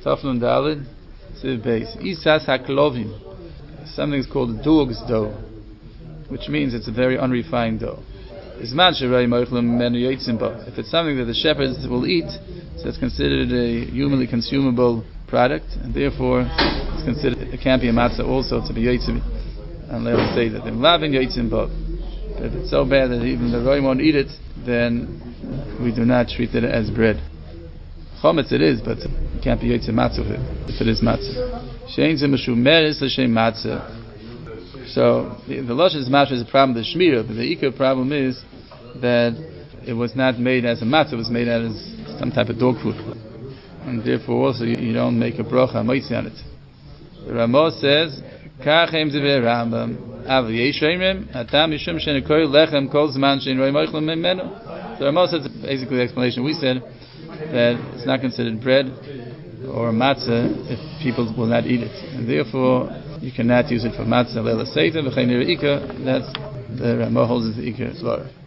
Taflun Dalid, Siv Beis. Isas haklovim. Something is called dog's dough, which means it's a very unrefined dough. If it's something that the shepherds will eat, so it's considered a humanly consumable product, and therefore it's considered, it can't be a matzah also to be yotzim. And let us say that they're loving yotzim, but if it's so bad that even the roim won't eat it, then we do not treat it as bread. Chometz it is, but it can't be yotzim matzah with it, if it is matzah. Shein ze meshumeres l'shem matzah. So the Lashon is matzah is a problem with the shmira, but the ikar problem is that it was not made as a matzah, it was made as some type of dog food, and therefore also you don't make a bracha moitzi on it. The Ramah says, "Kachem zevei Rambam, av yeshayim atam yishum shenekoy lechem kol zman shein roi moichlem memenu." The Ramah says basically the explanation we said, that it's not considered bread or matzah if people will not eat it, and therefore you cannot use it for matzah leila seita v'chein ika. That's the Ramah holds as the ikar svara.